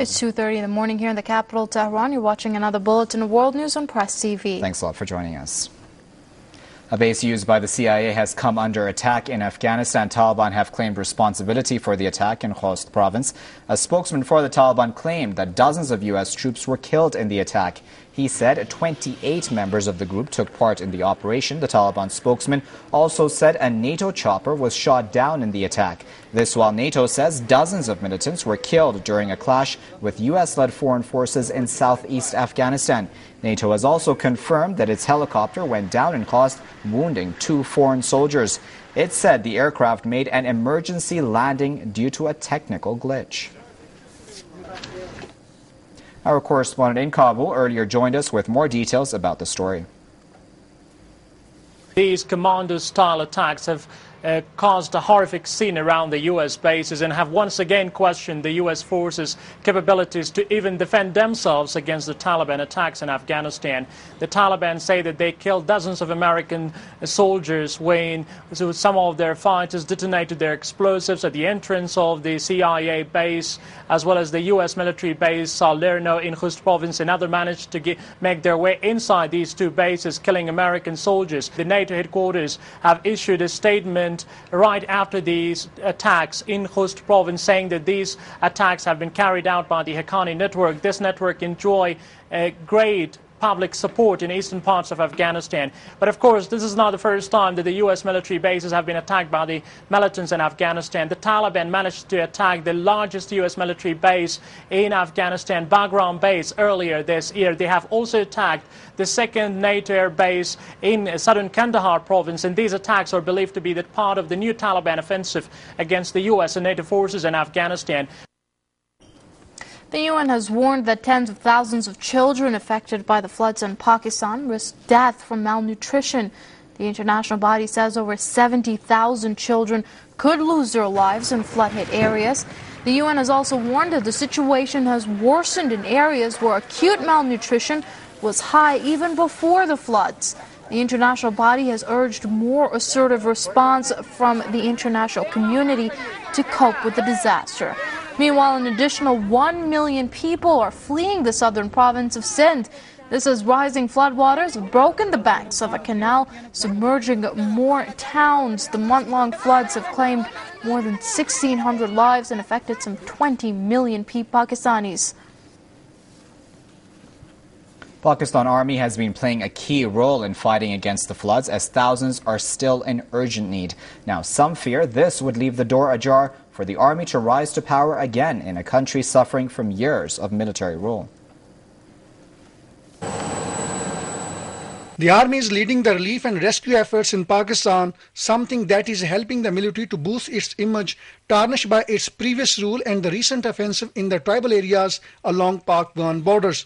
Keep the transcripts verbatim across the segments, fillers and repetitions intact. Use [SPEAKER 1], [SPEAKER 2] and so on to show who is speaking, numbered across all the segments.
[SPEAKER 1] It's two thirty in the morning here in the capital, Tehran. You're watching another bulletin of World News on Press T V.
[SPEAKER 2] Thanks a lot for joining us. A base used by the C I A has come under attack in Afghanistan. Taliban have claimed responsibility for the attack in Khost province. A spokesman for the Taliban claimed that dozens of U S troops were killed in the attack. He said twenty-eight members of the group took part in the operation. The Taliban spokesman also said a NATO chopper was shot down in the attack. This while NATO says dozens of militants were killed during a clash with U S-led foreign forces in southeast Afghanistan. NATO has also confirmed that its helicopter went down in Khost, wounding two foreign soldiers. It said the aircraft made an emergency landing due to a technical glitch. Our correspondent in Kabul earlier joined us with more details about the story.
[SPEAKER 3] These commando-style attacks have uh, caused a horrific scene around the U S bases and have once again questioned the U S forces' capabilities to even defend themselves against the Taliban attacks in Afghanistan. The Taliban say that they killed dozens of American soldiers when some of their fighters detonated their explosives at the entrance of the C I A base, as well as the U S military base Salerno in Khost province, and others managed to get, make their way inside these two bases, killing American soldiers. The NATO headquarters have issued a statement right after these attacks in Khost province, saying that these attacks have been carried out by the Haqqani network. This network enjoy a great public support in eastern parts of Afghanistan. But of course, this is not the first time that the U S military bases have been attacked by the militants in Afghanistan. The Taliban managed to attack the largest U S military base in Afghanistan, Bagram base, earlier this year. They have also attacked the second NATO air base in southern Kandahar province, and these attacks are believed to be that part of the new Taliban offensive against the U S and NATO forces in Afghanistan.
[SPEAKER 1] The U N has warned that tens of thousands of children affected by the floods in Pakistan risk death from malnutrition. The international body says over seventy thousand children could lose their lives in flood-hit areas. The U N has also warned that the situation has worsened in areas where acute malnutrition was high even before the floods. The international body has urged more assertive response from the international community to cope with the disaster. Meanwhile, an additional one million people are fleeing the southern province of Sindh. This as rising floodwaters have broken the banks of a canal, submerging more towns. The month-long floods have claimed more than sixteen hundred lives and affected some twenty million Pakistanis.
[SPEAKER 2] Pakistan Army has been playing a key role in fighting against the floods, as thousands are still in urgent need. Now, some fear this would leave the door ajar for the army to rise to power again in a country suffering from years of military rule.
[SPEAKER 4] The army is leading the relief and rescue efforts in Pakistan, something that is helping the military to boost its image tarnished by its previous rule and the recent offensive in the tribal areas along Pak-Afghan borders.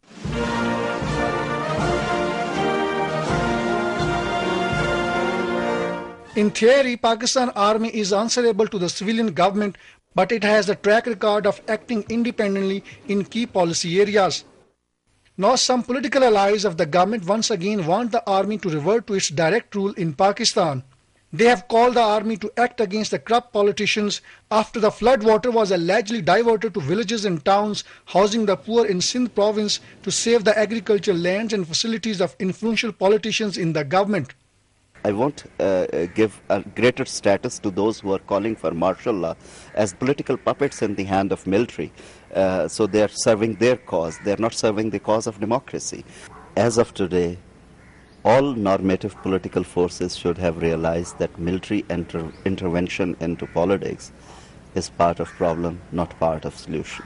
[SPEAKER 4] In theory, Pakistan Army is answerable to the civilian government, but it has a track record of acting independently in key policy areas. Now some political allies of the government once again want the army to revert to its direct rule in Pakistan. They have called the army to act against the corrupt politicians after the flood water was allegedly diverted to villages and towns housing the poor in Sindh province to save the agricultural lands and facilities of influential politicians in the government.
[SPEAKER 5] I won't uh, give a greater status to those who are calling for martial law as political puppets in the hand of military. Uh, so they are serving their cause. They are not serving the cause of democracy. As of today, all normative political forces should have realized that military inter intervention into politics is part of problem, not part of solution.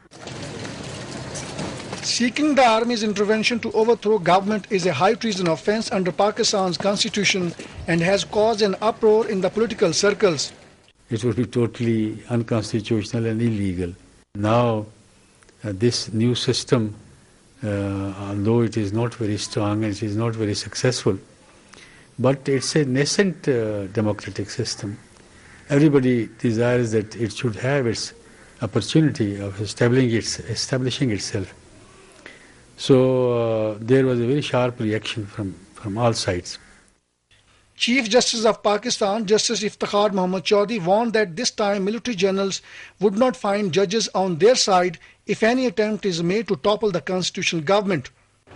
[SPEAKER 4] Seeking the army's intervention to overthrow government is a high treason offense under Pakistan's constitution and has caused an uproar in the political circles.
[SPEAKER 6] It would be totally unconstitutional and illegal. Now, uh, this new system, uh, although it is not very strong and it is not very successful, but it's a nascent uh, democratic system. Everybody desires that it should have its opportunity of establishing, its, establishing itself. So uh, there was a very sharp reaction from, from all sides.
[SPEAKER 4] Chief Justice of Pakistan, Justice Iftikhar Muhammad Chaudhry, warned that this time military generals would not find judges on their side if any attempt is made to topple the constitutional government.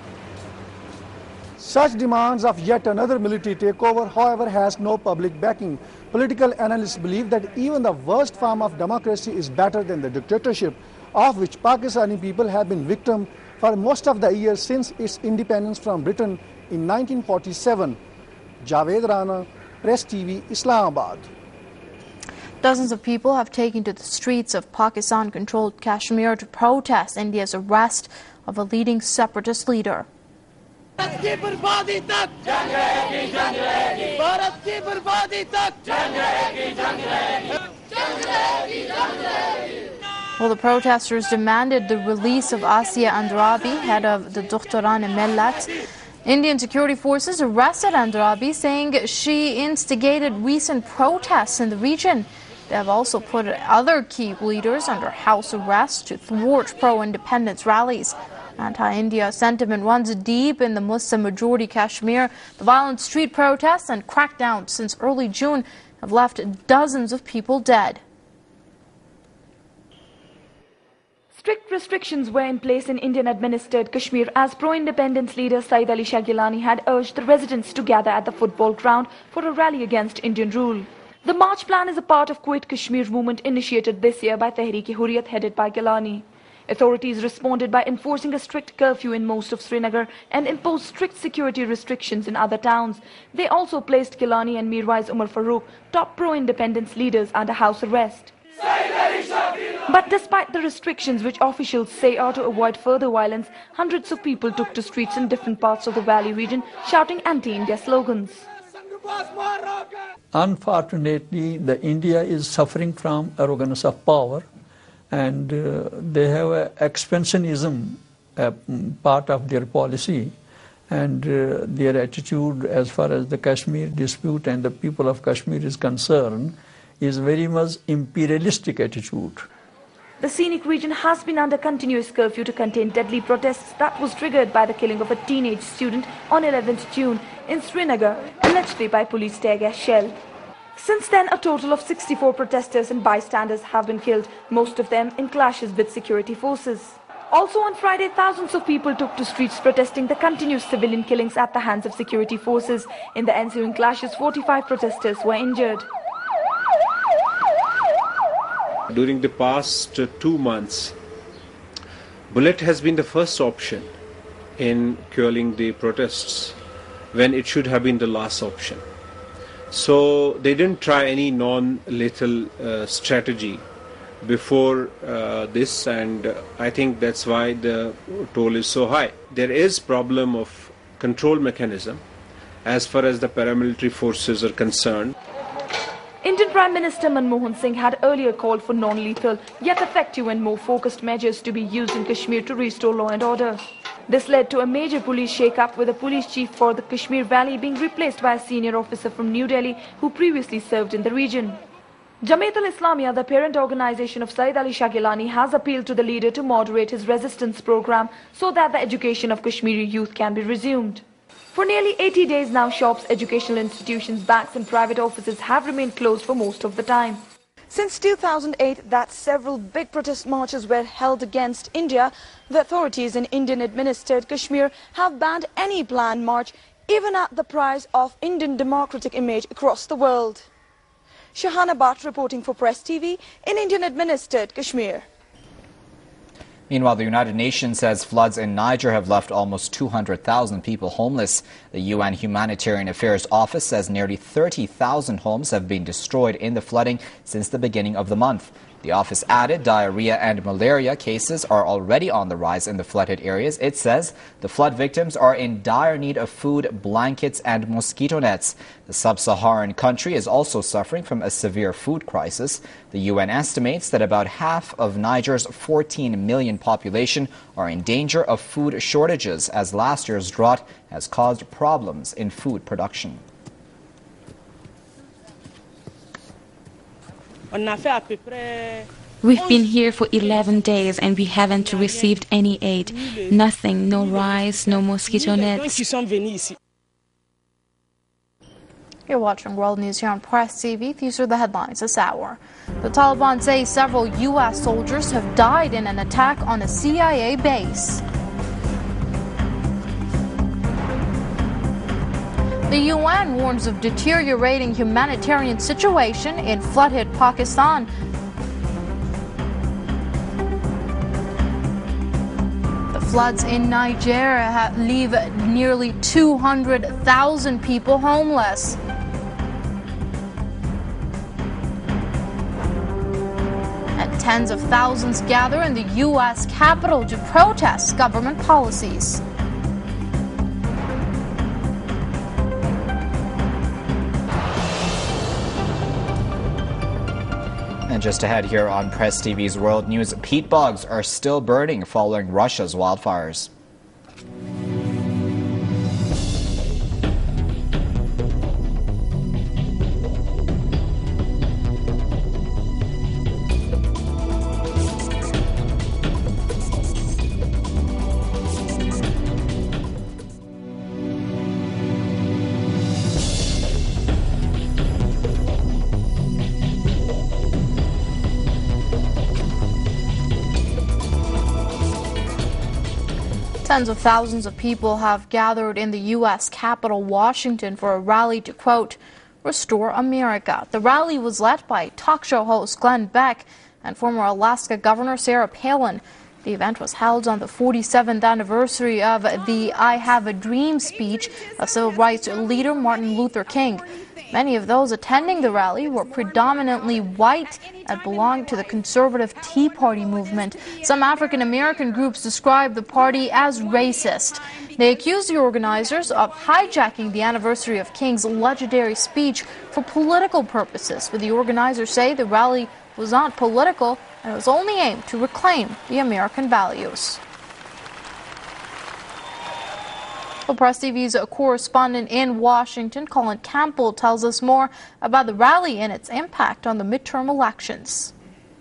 [SPEAKER 4] Such demands of yet another military takeover, however, has no public backing. Political analysts believe that even the worst form of democracy is better than the dictatorship, of which Pakistani people have been victim for most of the years since its independence from Britain in nineteen forty-seven. Javed Rana, Press T V, Islamabad.
[SPEAKER 1] Dozens of people have taken to the streets of Pakistan-controlled Kashmir to protest India's arrest of a leading separatist leader. Well, the protesters demanded the release of Asiya Andrabi, head of the Dukhtaran-e-Millat. Indian security forces arrested Andrabi, saying she instigated recent protests in the region. They have also put other key leaders under house arrest to thwart pro-independence rallies. Anti-India sentiment runs deep in the Muslim-majority Kashmir. The violent street protests and crackdowns since early June have left dozens of people dead.
[SPEAKER 7] Strict restrictions were in place in Indian-administered Kashmir as pro-independence leader Saeed Ali Shah Gilani had urged the residents to gather at the football ground for a rally against Indian rule. The march plan is a part of Quit Kashmir movement initiated this year by Tehreek-e-Hurriyat headed by Gilani. Authorities responded by enforcing a strict curfew in most of Srinagar and imposed strict security restrictions in other towns. They also placed Gilani and Mirwais Umar Farooq, top pro-independence leaders, under house arrest. But despite the restrictions which officials say are to avoid further violence, hundreds of people took to streets in different parts of the valley region shouting anti-India slogans.
[SPEAKER 8] Unfortunately, the India is suffering from arrogance of power, and uh, they have a expansionism uh, part of their policy, and uh, their attitude as far as the Kashmir dispute and the people of Kashmir is concerned is very much imperialistic attitude.
[SPEAKER 7] The scenic region has been under continuous curfew to contain deadly protests that was triggered by the killing of a teenage student on eleventh June in Srinagar, allegedly by police tear gas shell. Since then, a total of sixty-four protesters and bystanders have been killed, most of them in clashes with security forces. Also on Friday, thousands of people took to streets protesting the continuous civilian killings at the hands of security forces. In the ensuing clashes, forty-five protesters were injured.
[SPEAKER 9] During the past uh, two months, bullet has been the first option in quelling the protests when it should have been the last option. So they didn't try any non-lethal uh, strategy before uh, this, and uh, I think that's why the toll is so high. There is problem of control mechanism as far as the paramilitary forces are concerned.
[SPEAKER 7] Indian Prime Minister Manmohan Singh had earlier called for non-lethal, yet effective and more focused measures to be used in Kashmir to restore law and order. This led to a major police shake-up, with the police chief for the Kashmir Valley being replaced by a senior officer from New Delhi who previously served in the region. Jamaat al-Islamiyah, the parent organization of Saeed Ali Shah Gilani, has appealed to the leader to moderate his resistance program so that the education of Kashmiri youth can be resumed. For nearly eighty days now, shops, educational institutions, banks and private offices have remained closed for most of the time. Since two thousand eight, that several big protest marches were held against India, the authorities in Indian-administered Kashmir have banned any planned march, even at the price of Indian democratic image across the world. Shahana Bhatt reporting for Press T V in Indian-administered Kashmir.
[SPEAKER 2] Meanwhile, the United Nations says floods in Niger have left almost two hundred thousand people homeless. The U N Humanitarian Affairs Office says nearly thirty thousand homes have been destroyed in the flooding since the beginning of the month. The office added diarrhea and malaria cases are already on the rise in the flooded areas. It says the flood victims are in dire need of food, blankets and mosquito nets. The sub-Saharan country is also suffering from a severe food crisis. The U N estimates that about half of Niger's fourteen million population are in danger of food shortages, as last year's drought has caused problems in food production.
[SPEAKER 10] We've been here for eleven days and we haven't received any aid. Nothing, no rice, no mosquito nets.
[SPEAKER 1] You're watching World News here on Press T V. These are the headlines this hour. The Taliban say several U S soldiers have died in an attack on a C I A base. The U N warns of deteriorating humanitarian situation in flood-hit Pakistan. The floods in Nigeria leave nearly two hundred thousand people homeless. And tens of thousands gather in the U S Capitol to protest government policies.
[SPEAKER 2] And just ahead here on Press T V's World News, peat bogs are still burning following Russia's wildfires.
[SPEAKER 1] Tens of thousands of people have gathered in the U S capital, Washington, for a rally to, quote, restore America. The rally was led by talk show host Glenn Beck and former Alaska Governor Sarah Palin. The event was held on the forty-seventh anniversary of the I Have a Dream speech of civil rights leader Martin Luther King. Many of those attending the rally were predominantly white and belonged to the conservative Tea Party movement. Some African American groups described the party as racist. They accused the organizers of hijacking the anniversary of King's legendary speech for political purposes, but the organizers say the rally was not political and was only aimed to reclaim the American values. Well, Press T V's correspondent in Washington, Colin Campbell, tells us more about the rally and its impact on the midterm elections.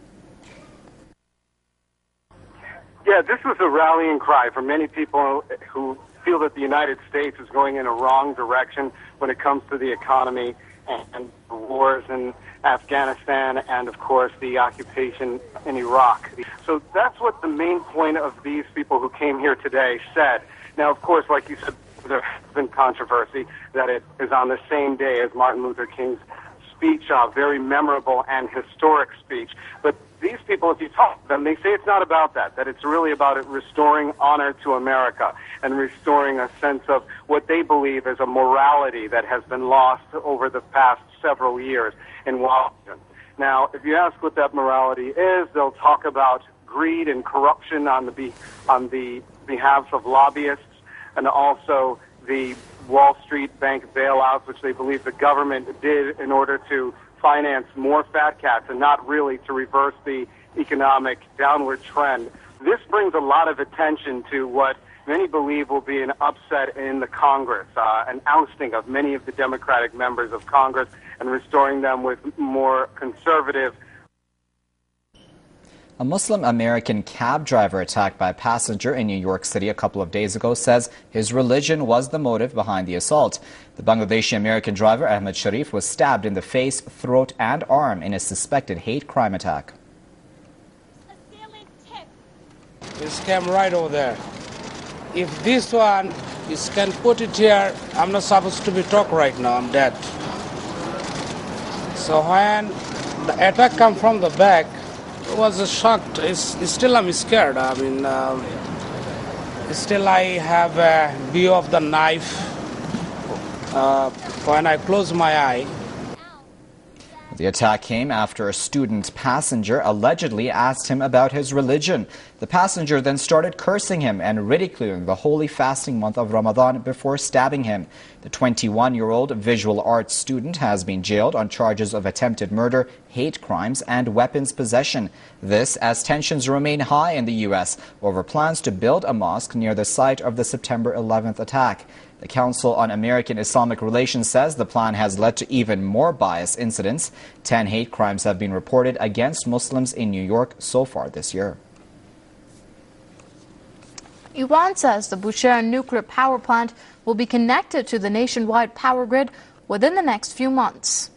[SPEAKER 11] Yeah, this was a rallying cry for many people who feel that the United States is going in a wrong direction when it comes to the economy and the wars in Afghanistan and, of course, the occupation in Iraq. So that's what the main point of these people who came here today said. Now, of course, like you said, there has been controversy that it is on the same day as Martin Luther King's speech, a very memorable and historic speech. But these people, if you talk to them, they say it's not about that, that it's really about it restoring honor to America and restoring a sense of what they believe is a morality that has been lost over the past several years in Washington. Now, if you ask what that morality is, they'll talk about greed and corruption on the be- on the behalf of lobbyists, and also the Wall Street bank bailouts, which they believe the government did in order to finance more fat cats and not really to reverse the economic downward trend. This brings a lot of attention to what many believe will be an upset in the Congress, uh, an ousting of many of the Democratic members of Congress and restoring them with more conservative.
[SPEAKER 2] A Muslim American cab driver attacked by a passenger in New York City a couple of days ago says his religion was the motive behind the assault. The Bangladeshi American driver Ahmed Sharif was stabbed in the face, throat and arm in a suspected hate crime attack.
[SPEAKER 12] This came right over there. If this one is can put it here, I'm not supposed to be talk right now, I'm dead. So when the attack come from the back, it was a shock. It's, it's still I'm scared. I mean, uh, still I have a view of the knife uh, when I close my eye.
[SPEAKER 2] The attack came after a student passenger allegedly asked him about his religion. The passenger then started cursing him and ridiculing the holy fasting month of Ramadan before stabbing him. The twenty-one-year-old visual arts student has been jailed on charges of attempted murder, hate crimes, and weapons possession. This as tensions remain high in the U S over plans to build a mosque near the site of the September eleventh attack. The Council on American Islamic Relations says the plan has led to even more bias incidents. Ten hate crimes have been reported against Muslims in New York so far this year.
[SPEAKER 1] Iran says the Bushehr nuclear power plant will be connected to the nationwide power grid within the next few months.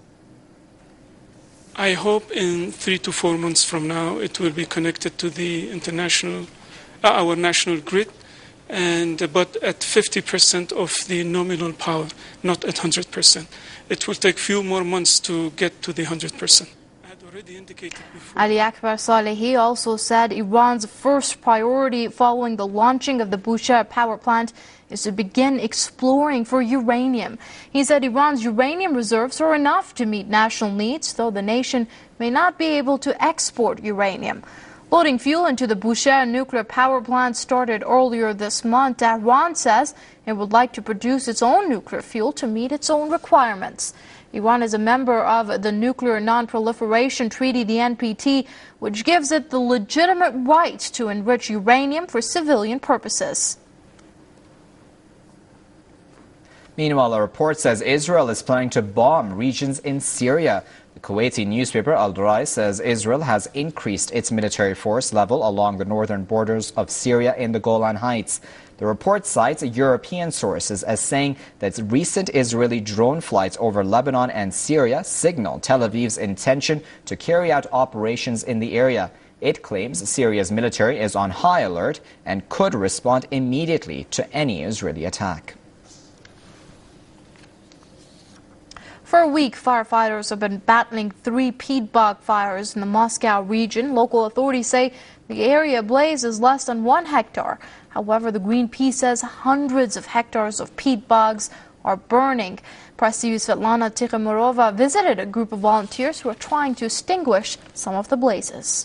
[SPEAKER 13] I hope in three to four months from now it will be connected to the international, uh, our national grid, and uh, but at fifty percent of the nominal power, not at one hundred percent. It will take few more months to get to the one hundred percent.
[SPEAKER 1] Ali Akbar Salehi also said Iran's first priority following the launching of the Bushehr power plant is to begin exploring for uranium. He said Iran's uranium reserves are enough to meet national needs, though the nation may not be able to export uranium. Loading fuel into the Bushehr nuclear power plant started earlier this month. Tehran says it would like to produce its own nuclear fuel to meet its own requirements. Iran is a member of the Nuclear Non-Proliferation Treaty, the N P T, which gives it the legitimate right to enrich uranium for civilian purposes.
[SPEAKER 2] Meanwhile, a report says Israel is planning to bomb regions in Syria. The Kuwaiti newspaper Al Durai says Israel has increased its military force level along the northern borders of Syria in the Golan Heights. The report cites European sources as saying that recent Israeli drone flights over Lebanon and Syria signal Tel Aviv's intention to carry out operations in the area. It claims Syria's military is on high alert and could respond immediately to any Israeli attack.
[SPEAKER 1] For a week, firefighters have been battling three peat bog fires in the Moscow region. Local authorities say the area ablaze is less than one hectare. However, the Greenpeace says hundreds of hectares of peat bogs are burning. Press T V's Svetlana Tikhomurova visited a group of volunteers who are trying to extinguish some of the blazes.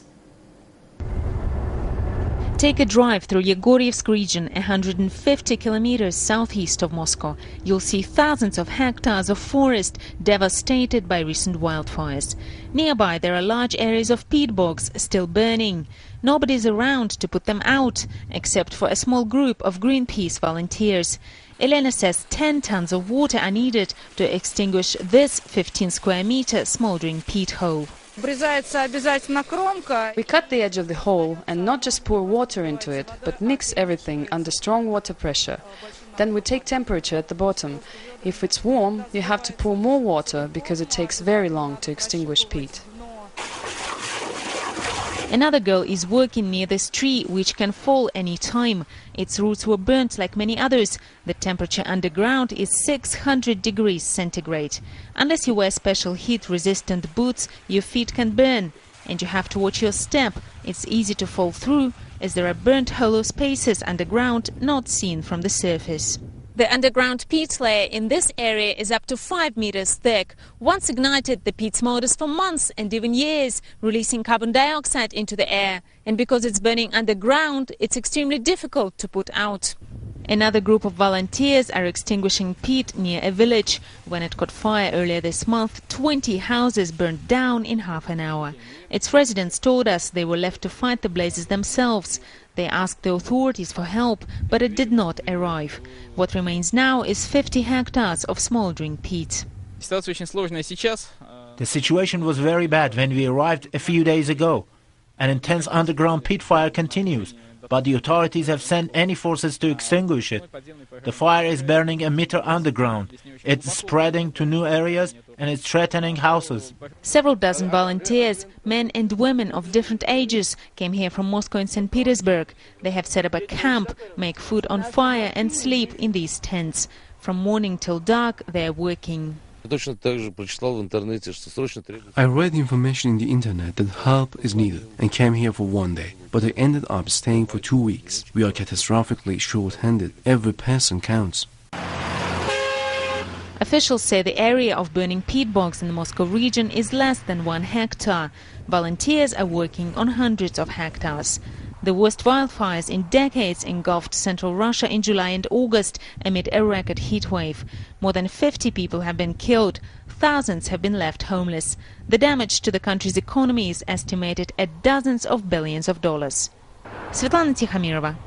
[SPEAKER 14] Take a drive through Yegorevsk region, one hundred fifty kilometers southeast of Moscow. You'll see thousands of hectares of forest devastated by recent wildfires. Nearby, there are large areas of peat bogs still burning. Nobody's around to put them out, except for a small group of Greenpeace volunteers. Elena says ten tons of water are needed to extinguish this fifteen square meter smoldering peat hole.
[SPEAKER 15] We cut the edge of the hole and not just pour water into it, but mix everything under strong water pressure. Then we take temperature at the bottom. If it's warm, you have to pour more water because it takes very long to extinguish peat.
[SPEAKER 14] Another girl is working near this tree, which can fall any time. Its roots were burnt like many others. The temperature underground is six hundred degrees centigrade. Unless you wear special heat-resistant boots, your feet can burn. And you have to watch your step. It's easy to fall through, as there are burnt hollow spaces underground not seen from the surface. The underground peat layer in this area is up to five meters thick. Once ignited, the peat smolders for months and even years, releasing carbon dioxide into the air. And because it's burning underground, it's extremely difficult to put out. Another group of volunteers are extinguishing peat near a village. When it caught fire earlier this month, twenty houses burned down in half an hour. Its residents told us they were left to fight the blazes themselves. They asked the authorities for help, but it did not arrive. What remains now is fifty hectares of smoldering peat.
[SPEAKER 16] The situation was very bad when we arrived a few days ago. An intense underground peat fire continues, but the authorities have sent any forces to extinguish it. The fire is burning a meter underground. It's spreading to new areas and it's threatening houses.
[SPEAKER 14] Several dozen volunteers, men and women of different ages, came here from Moscow and Saint Petersburg. They have set up a camp, make food on fire and sleep in these tents. From morning till dark, they are working.
[SPEAKER 17] I read information in the internet that help is needed and came here for one day, but I ended up staying for two weeks. We are catastrophically short-handed. Every person counts.
[SPEAKER 14] Officials say the area of burning peat bogs in the Moscow region is less than one hectare. Volunteers are working on hundreds of hectares. The worst wildfires in decades engulfed central Russia in July and August amid a record heat wave. More than fifty people have been killed. Thousands have been left homeless. The damage to the country's economy is estimated at dozens of billions of dollars. Svetlana Tikhomirova.